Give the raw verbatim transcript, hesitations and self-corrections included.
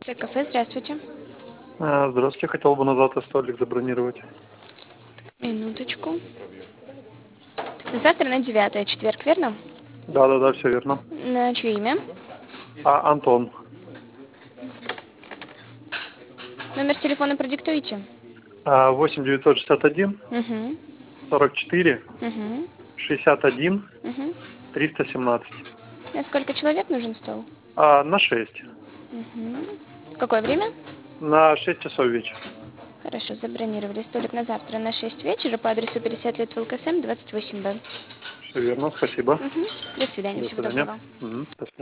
Кафе, здравствуйте. А, Здравствуйте, хотел бы на завтра столик забронировать. Минуточку. Завтра на девятое, четверг, верно? Да, да, да, все верно. На чье имя? А, Антон. Номер телефона продиктуйте. А, восемь девятьсот шестьдесят один Угу. сорок четыре Угу. шестьдесят один Угу. триста семнадцать. На сколько человек нужен стол? А, на шесть. Угу. В какое время? На шесть часов вечера. Хорошо, забронировали столик на завтра на шесть вечера по адресу пятьдесят лет ВЛКСМ, двадцать восемь Б. Все верно, спасибо. Угу. До свидания, До всего свидания. доброго. Мгм, до свидания.